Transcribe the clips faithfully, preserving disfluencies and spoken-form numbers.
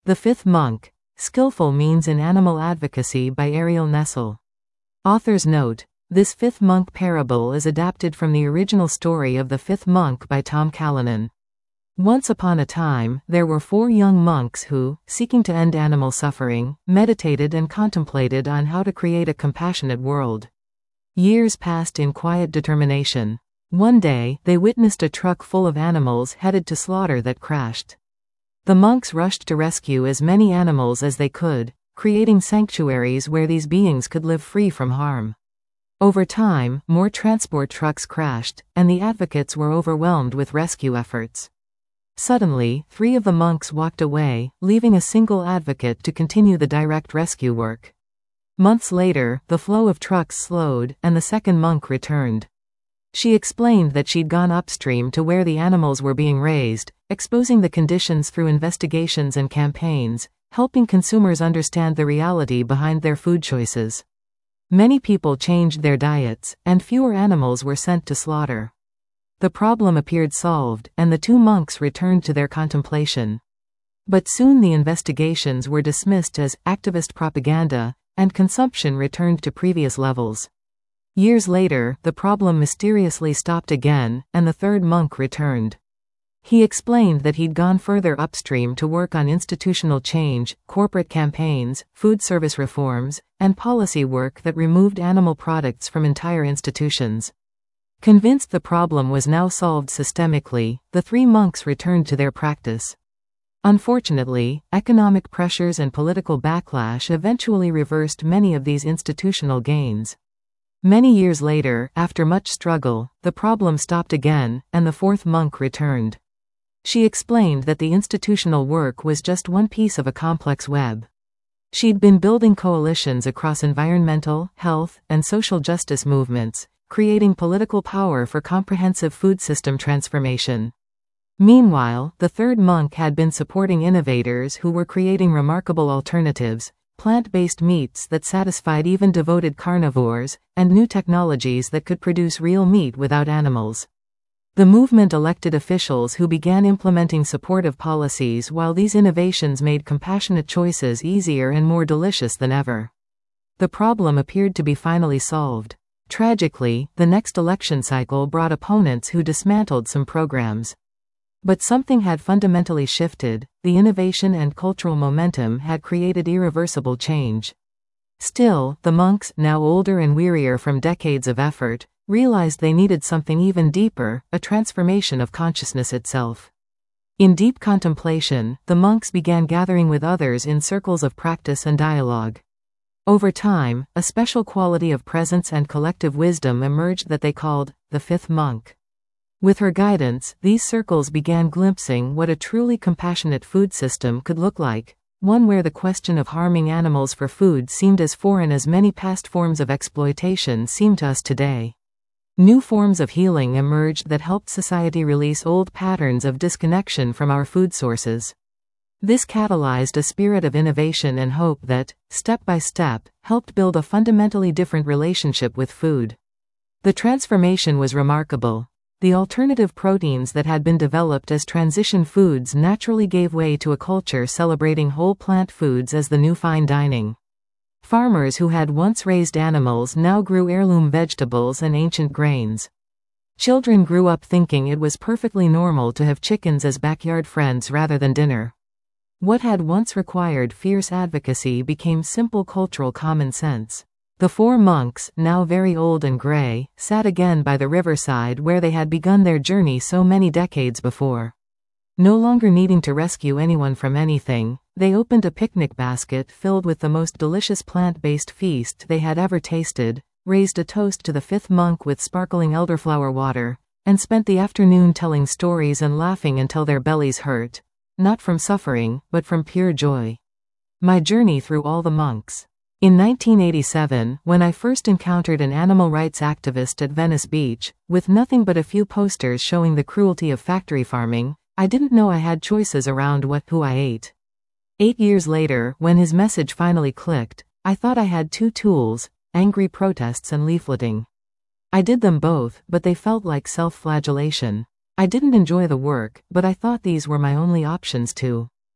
The Fifth Monk, Skillful Means in Animal Advocacy by Ariel Nessel. Author's note: this fifth monk parable is adapted from the original story of The Fifth Monk by Tom Callanan. Once upon a time, there were four young monks who, seeking to end animal suffering, meditated and contemplated on how to create a compassionate world. Years passed in quiet determination. One day, they witnessed a truck full of animals headed to slaughter that crashed. The monks rushed to rescue as many animals as they could, creating sanctuaries where these beings could live free from harm. Over time, more transport trucks crashed, and the advocates were overwhelmed with rescue efforts. Suddenly, three of the monks walked away, leaving a single advocate to continue the direct rescue work. Months later, the flow of trucks slowed, and the second monk returned. She explained that she'd gone upstream to where the animals were being raised, exposing the conditions through investigations and campaigns, helping consumers understand the reality behind their food choices. Many people changed their diets, and fewer animals were sent to slaughter. The problem appeared solved, and the two monks returned to their contemplation. But soon the investigations were dismissed as activist propaganda, and consumption returned to previous levels. Years later, the problem mysteriously stopped again, and the third monk returned. He explained that he'd gone further upstream to work on institutional change, corporate campaigns, food service reforms, and policy work that removed animal products from entire institutions. Convinced the problem was now solved systemically, the three monks returned to their practice. Unfortunately, economic pressures and political backlash eventually reversed many of these institutional gains. Many years later, after much struggle, the problem stopped again, and the fourth monk returned. She explained that the institutional work was just one piece of a complex web. She'd been building coalitions across environmental, health, and social justice movements, creating political power for comprehensive food system transformation. Meanwhile, the third monk had been supporting innovators who were creating remarkable alternatives, plant-based meats that satisfied even devoted carnivores, and new technologies that could produce real meat without animals. The movement elected officials who began implementing supportive policies while these innovations made compassionate choices easier and more delicious than ever. The problem appeared to be finally solved. Tragically, the next election cycle brought opponents who dismantled some programs. But something had fundamentally shifted. The innovation and cultural momentum had created irreversible change. Still, the monks, now older and wearier from decades of effort, realized they needed something even deeper, a transformation of consciousness itself. In deep contemplation, the monks began gathering with others in circles of practice and dialogue. Over time, a special quality of presence and collective wisdom emerged that they called the Fifth Monk. With her guidance, these circles began glimpsing what a truly compassionate food system could look like, one where the question of harming animals for food seemed as foreign as many past forms of exploitation seem to us today. New forms of healing emerged that helped society release old patterns of disconnection from our food sources. This catalyzed a spirit of innovation and hope that, step by step, helped build a fundamentally different relationship with food. The transformation was remarkable. The alternative proteins that had been developed as transition foods naturally gave way to a culture celebrating whole plant foods as the new fine dining. Farmers who had once raised animals now grew heirloom vegetables and ancient grains. Children grew up thinking it was perfectly normal to have chickens as backyard friends rather than dinner. What had once required fierce advocacy became simple cultural common sense. The four monks, now very old and gray, sat again by the riverside where they had begun their journey so many decades before. No longer needing to rescue anyone from anything, they opened a picnic basket filled with the most delicious plant-based feast they had ever tasted, raised a toast to the fifth monk with sparkling elderflower water, and spent the afternoon telling stories and laughing until their bellies hurt, not from suffering, but from pure joy. My journey through all the monks. In nineteen eighty-seven, when I first encountered an animal rights activist at Venice Beach, with nothing but a few posters showing the cruelty of factory farming, I didn't know I had choices around what who I ate. Eight years later, when his message finally clicked, I thought I had two tools: angry protests and leafleting. I did them both, but they felt like self-flagellation. I didn't enjoy the work, but I thought these were my only options too.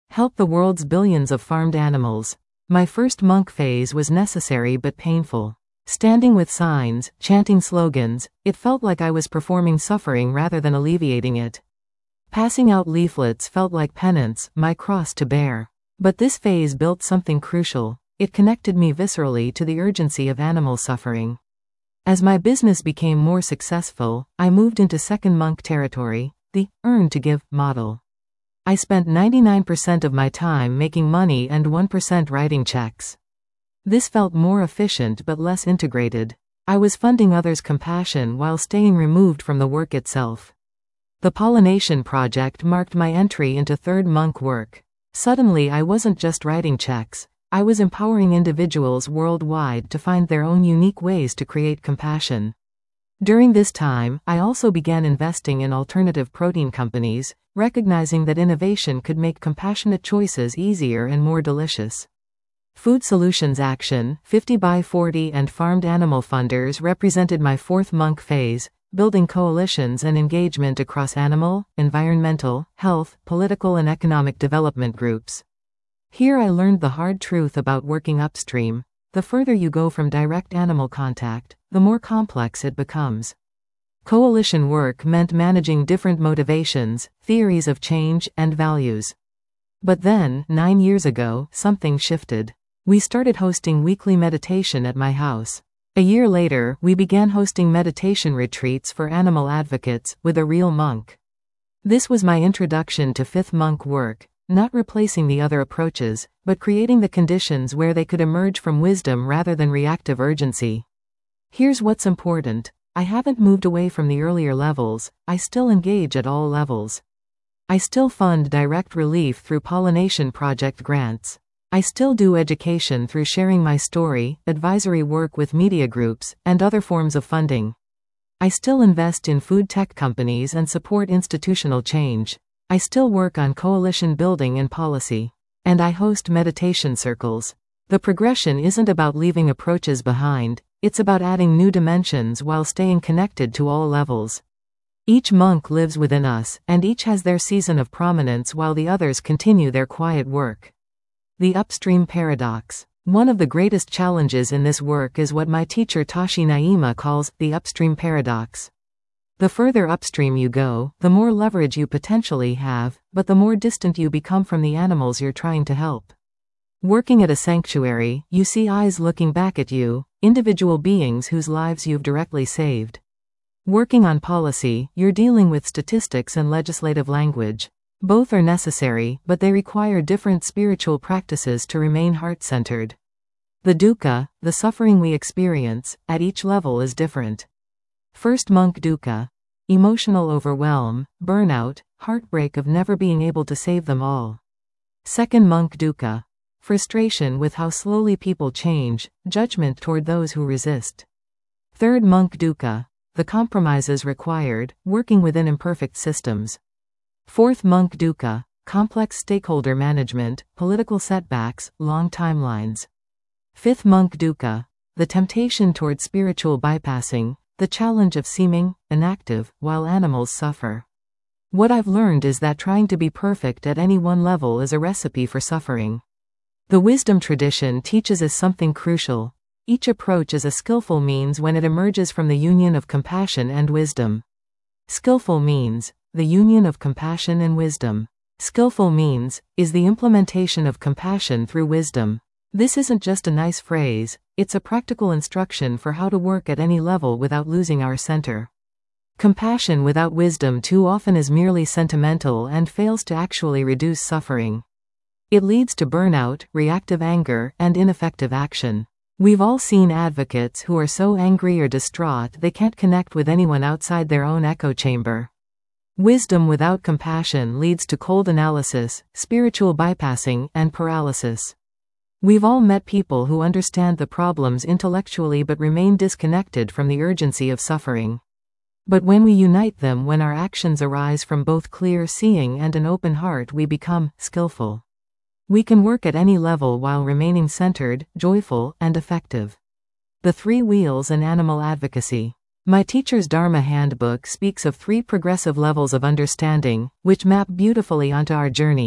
Help the world's billions of farmed animals. My first monk phase was necessary but painful. Standing with signs, chanting slogans, it felt like I was performing suffering rather than alleviating it. Passing out leaflets felt like penance, my cross to bear. But this phase built something crucial. It connected me viscerally to the urgency of animal suffering. As my business became more successful, I moved into second monk territory, the earn to give model. I spent ninety-nine percent of my time making money and one percent writing checks. This felt more efficient but less integrated. I was funding others' compassion while staying removed from the work itself. The pollination project marked my entry into third monk work. Suddenly I wasn't just writing checks, I was empowering individuals worldwide to find their own unique ways to create compassion. During this time, I also began investing in alternative protein companies, recognizing that innovation could make compassionate choices easier and more delicious. Food Solutions Action, fifty by forty and Farmed Animal Funders represented my fourth monk phase, building coalitions and engagement across animal, environmental, health, political and economic development groups. Here I learned the hard truth about working upstream. The further you go from direct animal contact, the more complex it becomes. Coalition work meant managing different motivations, theories of change, and values. But then, nine years ago, something shifted. We started hosting weekly meditation at my house. A year later, we began hosting meditation retreats for animal advocates, with a real monk. This was my introduction to fifth monk work, not replacing the other approaches, but creating the conditions where they could emerge from wisdom rather than reactive urgency. Here's what's important. I haven't moved away from the earlier levels, I still engage at all levels. I still fund direct relief through pollination project grants. I still do education through sharing my story, advisory work with media groups, and other forms of funding. I still invest in food tech companies and support institutional change. I still work on coalition building and policy. And I host meditation circles. The progression isn't about leaving approaches behind, it's about adding new dimensions while staying connected to all levels. Each monk lives within us, and each has their season of prominence while the others continue their quiet work. The upstream paradox. One of the greatest challenges in this work is what my teacher Tashi Naima calls the upstream paradox. The further upstream you go, the more leverage you potentially have, but the more distant you become from the animals you're trying to help. Working at a sanctuary, you see eyes looking back at you, individual beings whose lives you've directly saved. Working on policy, you're dealing with statistics and legislative language. Both are necessary, but they require different spiritual practices to remain heart-centered. The dukkha, the suffering we experience, at each level is different. First monk dukkha. Emotional overwhelm, burnout, heartbreak of never being able to save them all. Second monk dukkha. Frustration with how slowly people change, judgment toward those who resist. Third monk dukkha. The compromises required, working within imperfect systems. Fourth monk dukkha. Complex stakeholder management, political setbacks, long timelines. Fifth monk dukkha. The temptation toward spiritual bypassing, the challenge of seeming inactive while animals suffer. What I've learned is that trying to be perfect at any one level is a recipe for suffering. The wisdom tradition teaches us something crucial. Each approach is a skillful means when it emerges from the union of compassion and wisdom. Skillful means the union of compassion and wisdom. Skillful means is the implementation of compassion through wisdom. This isn't just a nice phrase, it's a practical instruction for how to work at any level without losing our center. Compassion without wisdom too often is merely sentimental and fails to actually reduce suffering. It leads to burnout, reactive anger, and ineffective action. We've all seen advocates who are so angry or distraught they can't connect with anyone outside their own echo chamber. Wisdom without compassion leads to cold analysis, spiritual bypassing, and paralysis. We've all met people who understand the problems intellectually but remain disconnected from the urgency of suffering. But when we unite them, when our actions arise from both clear seeing and an open heart, we become skillful. We can work at any level while remaining centered, joyful, and effective. The three wheels in animal advocacy. My teacher's Dharma handbook speaks of three progressive levels of understanding, which map beautifully onto our journey.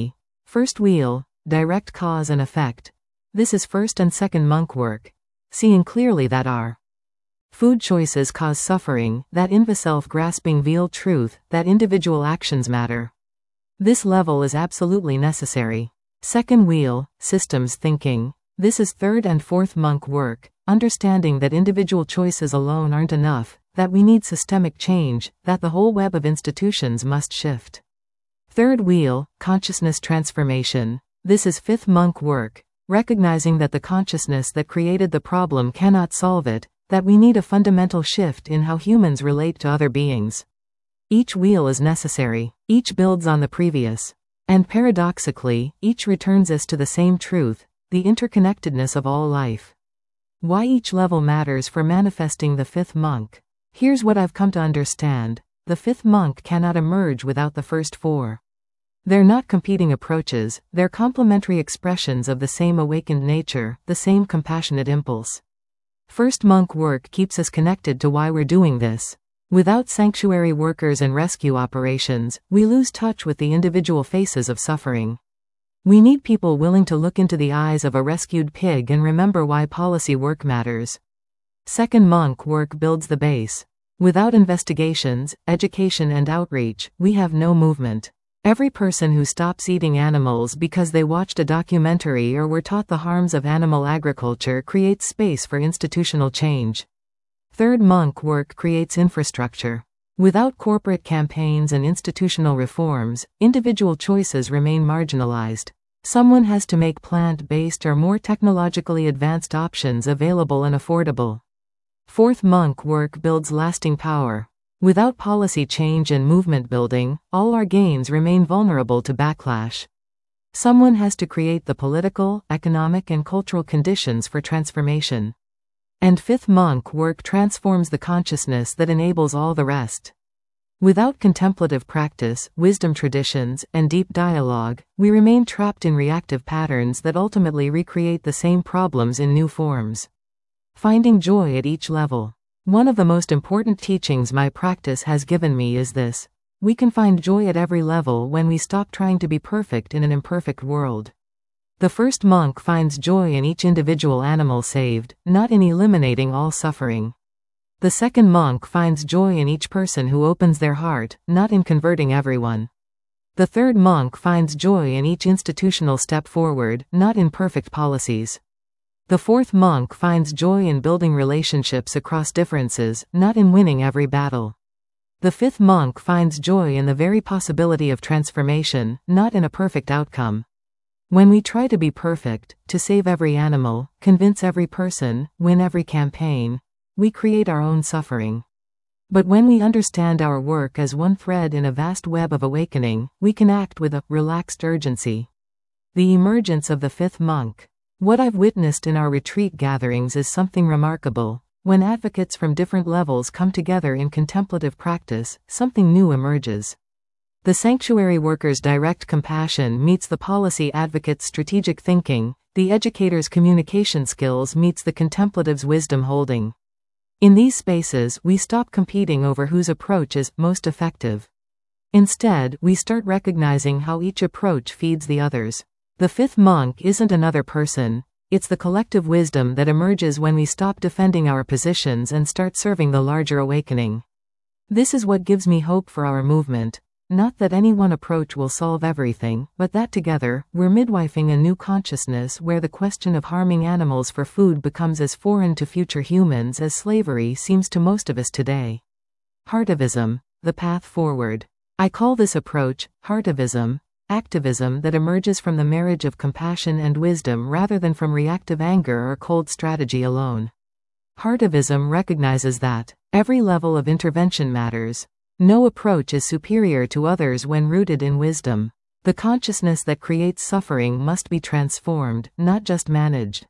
First wheel, direct cause and effect. This is first and second monk work. Seeing clearly that our food choices cause suffering, that in the self-grasping veil truth, that individual actions matter. This level is absolutely necessary. Second wheel, systems thinking. This is third and fourth monk work, understanding that individual choices alone aren't enough, that we need systemic change, that the whole web of institutions must shift. Third wheel, consciousness transformation. This is fifth monk work, recognizing that the consciousness that created the problem cannot solve it, that we need a fundamental shift in how humans relate to other beings. Each wheel is necessary, each builds on the previous. And paradoxically, each returns us to the same truth, the interconnectedness of all life. Why each level matters for manifesting the fifth monk. Here's what I've come to understand. The fifth monk cannot emerge without the first four. They're not competing approaches, they're complementary expressions of the same awakened nature, the same compassionate impulse. First monk work keeps us connected to why we're doing this. Without sanctuary workers and rescue operations, we lose touch with the individual faces of suffering. We need people willing to look into the eyes of a rescued pig and remember why policy work matters. Second monk work builds the base. Without investigations, education and outreach, we have no movement. Every person who stops eating animals because they watched a documentary or were taught the harms of animal agriculture creates space for institutional change. Third monk work creates infrastructure. Without corporate campaigns and institutional reforms, individual choices remain marginalized. Someone has to make plant-based or more technologically advanced options available and affordable. Fourth monk work builds lasting power. Without policy change and movement building, all our gains remain vulnerable to backlash. Someone has to create the political, economic and cultural conditions for transformation. And fifth monk work transforms the consciousness that enables all the rest. Without contemplative practice, wisdom traditions, and deep dialogue, we remain trapped in reactive patterns that ultimately recreate the same problems in new forms. Finding joy at each level. One of the most important teachings my practice has given me is this: we can find joy at every level when we stop trying to be perfect in an imperfect world. The first monk finds joy in each individual animal saved, not in eliminating all suffering. The second monk finds joy in each person who opens their heart, not in converting everyone. The third monk finds joy in each institutional step forward, not in perfect policies. The fourth monk finds joy in building relationships across differences, not in winning every battle. The fifth monk finds joy in the very possibility of transformation, not in a perfect outcome. When we try to be perfect, to save every animal, convince every person, win every campaign, we create our own suffering. But when we understand our work as one thread in a vast web of awakening, we can act with a relaxed urgency. The emergence of the fifth monk. What I've witnessed in our retreat gatherings is something remarkable. When advocates from different levels come together in contemplative practice, something new emerges. The sanctuary worker's direct compassion meets the policy advocate's strategic thinking, the educator's communication skills meets the contemplative's wisdom holding. In these spaces, we stop competing over whose approach is most effective. Instead, we start recognizing how each approach feeds the others. The fifth monk isn't another person, it's the collective wisdom that emerges when we stop defending our positions and start serving the larger awakening. This is what gives me hope for our movement. Not that any one approach will solve everything, but that together, we're midwifing a new consciousness where the question of harming animals for food becomes as foreign to future humans as slavery seems to most of us today. Heartivism, the path forward. I call this approach, heartivism, activism that emerges from the marriage of compassion and wisdom rather than from reactive anger or cold strategy alone. Heartivism recognizes that every level of intervention matters. No approach is superior to others when rooted in wisdom. The consciousness that creates suffering must be transformed, not just managed.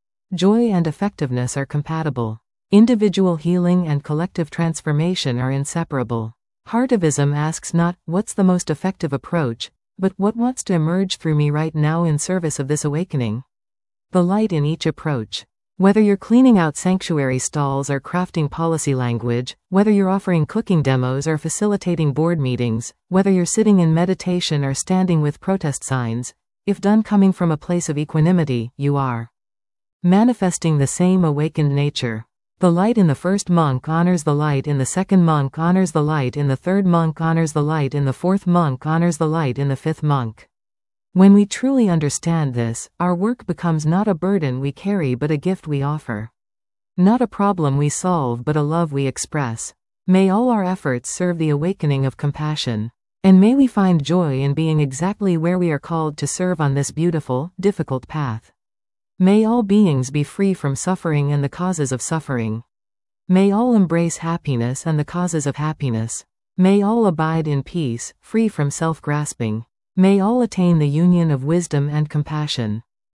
Joy and effectiveness are compatible. Individual healing and collective transformation are inseparable. Heartivism asks not, what's the most effective approach, but what wants to emerge through me right now in service of this awakening? The light in each approach. Whether you're cleaning out sanctuary stalls or crafting policy language, whether you're offering cooking demos or facilitating board meetings, whether you're sitting in meditation or standing with protest signs, If done coming from a place of equanimity, you are manifesting the same awakened nature. The light in the first monk honors the light in the second monk honors the light in the third monk honors the light in the fourth monk honors the light in the fifth monk. When we truly understand this, our work becomes not a burden we carry but a gift we offer. Not a problem we solve but a love we express. May all our efforts serve the awakening of compassion. And may we find joy in being exactly where we are called to serve on this beautiful, difficult path. May all beings be free from suffering and the causes of suffering. May all embrace happiness and the causes of happiness. May all abide in peace, free from self-grasping. May all attain the union of wisdom and compassion.